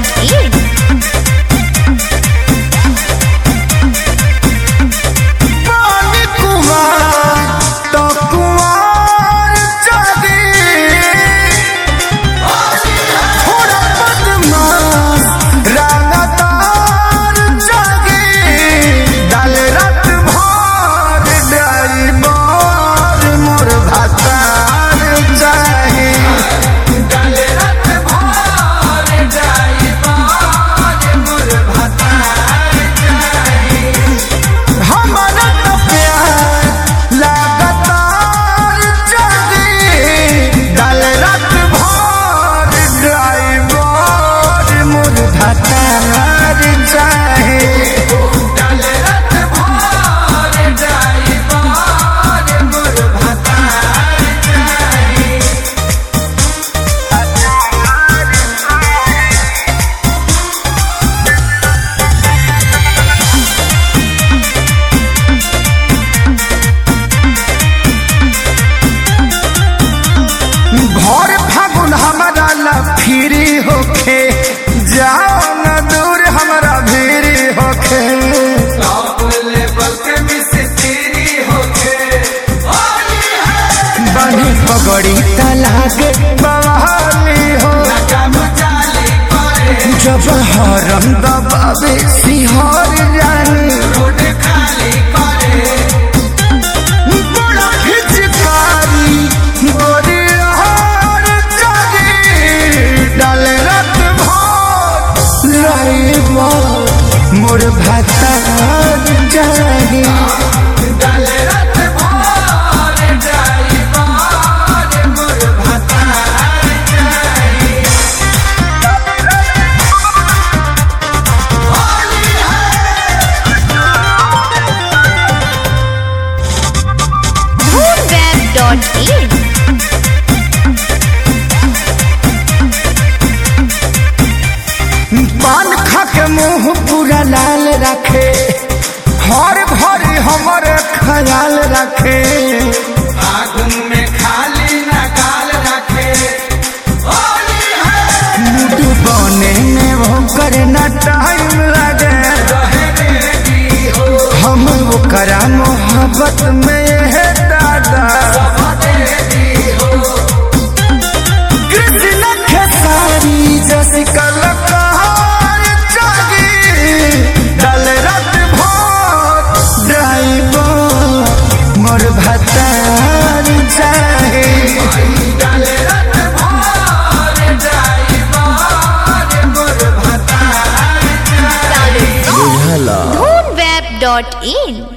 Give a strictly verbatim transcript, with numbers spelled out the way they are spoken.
Dot in. फिरी होखे जाओ न दूर हमारा भीरी होखे बनी पगड़ी तलाके बवाली हो जब हरम दबावे सिहर जानी मोर भाता जाही वेब डॉट इन। पान खा के मुंह पूरा लाल रखे हर भरी हमारे ख्याल रखे आगुन में खाली न गाल रखे मुझ बने में वो करे न टाइम लगे हम वो करा मोहब्बत में है दादा कृष्ण खेसारी जैसी कलका मोर भतार चाहे धून वेब डॉट इन।